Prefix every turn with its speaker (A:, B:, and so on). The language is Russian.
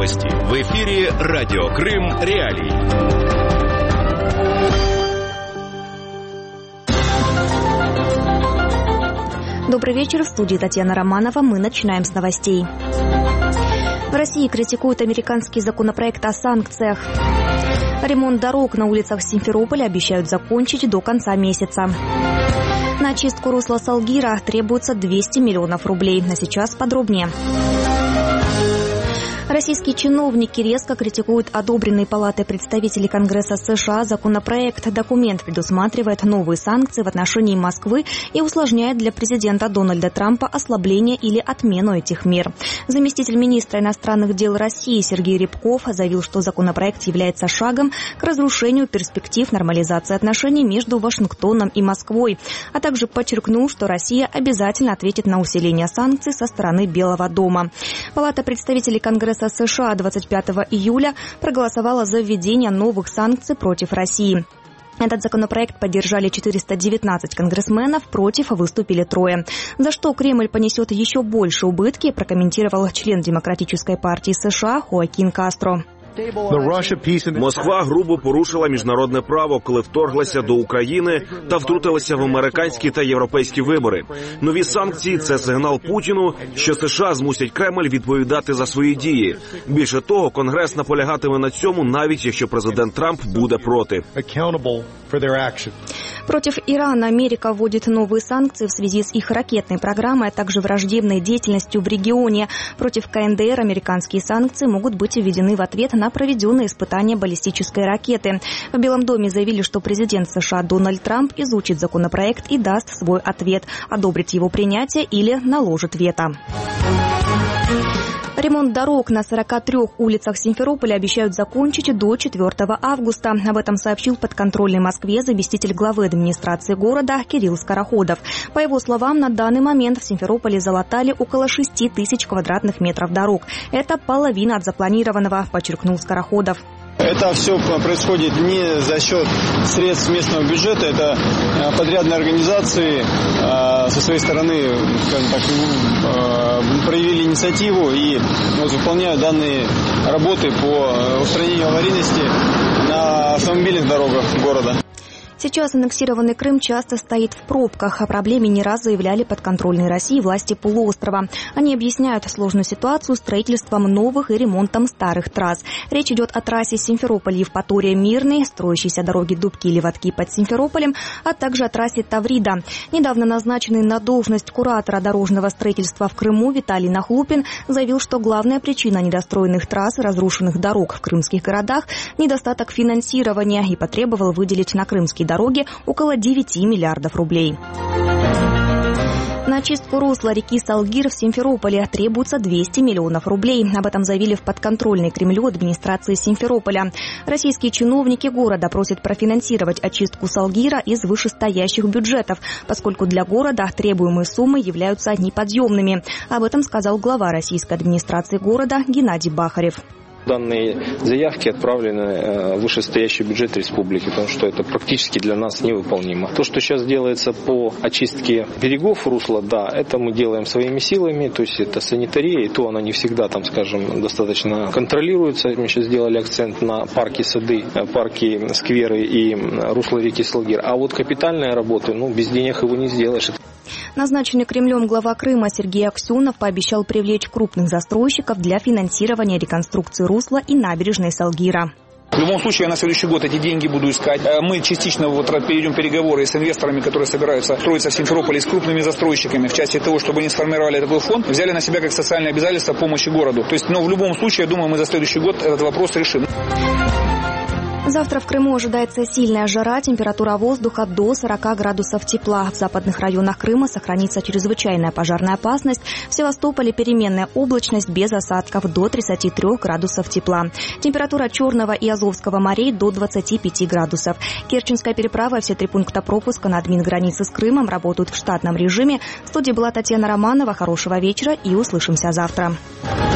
A: Новости. В эфире Радио Крым Реалии.
B: Добрый вечер. В студии Татьяна Романова. Мы начинаем с новостей. В России критикуют американский законопроект о санкциях. Ремонт дорог на улицах Симферополя обещают закончить до конца месяца. На очистку русла Салгира требуется 200 миллионов рублей. А сейчас подробнее. Российские чиновники резко критикуют одобренный Палатой представителей Конгресса США законопроект. Документ предусматривает новые санкции в отношении Москвы и усложняет для президента Дональда Трампа ослабление или отмену этих мер. Заместитель министра иностранных дел России Сергей Рябков заявил, что законопроект является шагом к разрушению перспектив нормализации отношений между Вашингтоном и Москвой, а также подчеркнул, что Россия обязательно ответит на усиление санкций со стороны Белого дома. Палата представителей Конгресса США 25 июля проголосовала за введение новых санкций против России. Этот законопроект поддержали 419 конгрессменов, против выступили 3. За что Кремль понесет еще больше убытки, прокомментировал член Демократической партии США Хоакин Кастро.
C: Москва грубо порушила міжнародне право, коли вторглася до України та втрутилася в американські та європейські вибори. Нові санкції – це сигнал Путіну, що США змусять Кремль відповідати за свої дії. Більше того, Конгрес наполягатиме на цьому, навіть якщо президент Трамп буде проти.
B: Против Ирана Америка вводит новые санкции в связи с их ракетной программой, а также враждебной деятельностью в регионе. Против КНДР американские санкции могут быть введены в ответ на проведенные испытания баллистической ракеты. В Белом доме заявили, что президент США Дональд Трамп изучит законопроект и даст свой ответ, одобрит его принятие или наложит вето. Ремонт дорог на 43 улицах Симферополя обещают закончить до 4 августа. Об этом сообщил подконтрольной Москве заместитель главы администрации города Кирилл Скороходов. По его словам, на данный момент в Симферополе залатали около 6 тысяч квадратных метров дорог. Это половина от запланированного, подчеркнул Скороходов.
D: Это все происходит не за счет средств местного бюджета, это подрядные организации со своей стороны, скажем так, проявили инициативу и выполняют данные работы по устранению аварийности на автомобильных дорогах города.
B: Сейчас аннексированный Крым часто стоит в пробках. О проблеме не раз заявляли подконтрольные России власти полуострова. Они объясняют сложную ситуацию строительством новых и ремонтом старых трасс. Речь идет о трассе Симферополь-Евпатория-Мирный, строящейся дороге Дубки и Левадки под Симферополем, а также о трассе Таврида. Недавно назначенный на должность куратора дорожного строительства в Крыму Виталий Нахлупин заявил, что главная причина недостроенных трасс и разрушенных дорог в крымских городах – недостаток финансирования, и потребовал выделить на крымские дороги около 9 миллиардов рублей. На очистку русла реки Салгир в Симферополе требуется 200 миллионов рублей. Об этом заявили в подконтрольной Кремлю администрации Симферополя. Российские чиновники города просят профинансировать очистку Салгира из вышестоящих бюджетов, поскольку для города требуемые суммы являются неподъемными. Об этом сказал глава российской администрации города Геннадий Бахарев.
E: Данные заявки отправлены в вышестоящий бюджет республики, потому что это практически для нас невыполнимо. То, что сейчас делается по очистке берегов русла, да, это мы делаем своими силами, то есть это санитария, и то она не всегда, там, скажем, достаточно контролируется. Мы сейчас сделали акцент на парки, сады, парки, скверы и русло реки Салгир. А вот капитальные работы, без денег его не сделаешь.
B: Назначенный Кремлем глава Крыма Сергей Аксенов пообещал привлечь крупных застройщиков для финансирования реконструкции русла и набережной Салгира.
F: В любом случае, я на следующий год эти деньги буду искать. Мы частично перейдем переговоры с инвесторами, которые собираются строиться в Симферополе, с крупными застройщиками в части того, чтобы они сформировали такой фонд, взяли на себя как социальное обязательство помощи городу. То есть, в любом случае, я думаю, мы за следующий год этот вопрос решим.
B: Завтра в Крыму ожидается сильная жара, температура воздуха до 40 градусов тепла. В западных районах Крыма сохранится чрезвычайная пожарная опасность. В Севастополе переменная облачность без осадков до 33 градусов тепла. Температура Черного и Азовского морей до 25 градусов. Керченская переправа и все 3 пункта пропуска на админгранице с Крымом работают в штатном режиме. В студии была Татьяна Романова. Хорошего вечера и услышимся завтра.